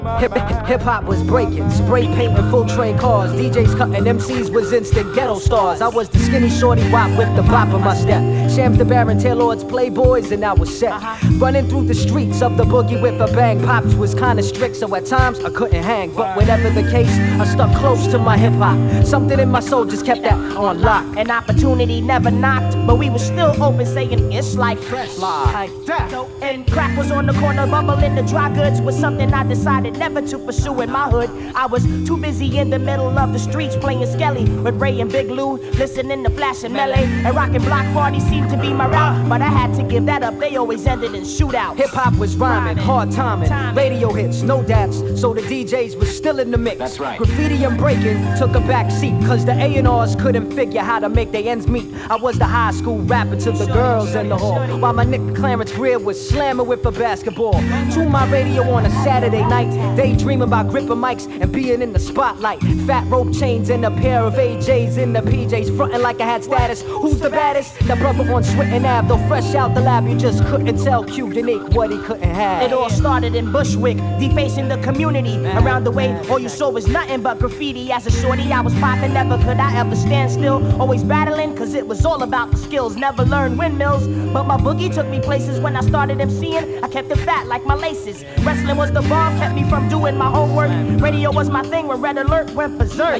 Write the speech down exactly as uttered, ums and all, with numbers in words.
Hip, hip hop was breaking, spray painting full train cars. D Js cutting M Cs was instant ghetto stars. I was the skinny shorty wop with the bop in my step. Shams the Baron, Taylor's Playboys, and I was set. Running through the streets of the boogie with a bang. Pops was kinda strict, so at times I couldn't hang. But whatever the case, I stuck close to my hip hop. Something in my soul just kept that on lock. An opportunity never knocked, but we were still open, saying it's like fresh. Like that. And crack was on the corner, bubbling the dry goods was something I decided never to pursue in my hood. I was too busy in the middle of the streets playing Skelly with Ray and Big Lou, listening to Flash and Melee, and rockin' block parties seemed to be my route. But I had to give that up, they always ended in shootouts. Hip hop was rhyming, hard timing, radio hits, no daps, so the D Js was still in the mix. That's right. Graffiti and breaking took a back seat, cause the A and Rs couldn't figure how to make their ends meet. I was the high school rapper to the girls in the hall, while my nigga Clarence Greer was slamming with a basketball. Tune my radio on a Saturday night, daydreaming about gripping mics and being in the spotlight. Fat rope chains and a pair of A Js in the P Js, frontin' like I had status. Who's the baddest? The brother on Swinton Ave, though fresh out the lab, you just couldn't tell Q Unique what he couldn't have. It all started in Bushwick, defacing the community. Around the way, all you saw was nothing but graffiti. As a shorty, I was popping, never could I ever stand still. Always battling, cause it was all about the skills. Never learned windmills, but my boogie took me places. When I started MCing, I kept it fat like my laces. Wrestling was the bomb, kept me from doing my homework. Radio was my thing when Red Alert went berserk.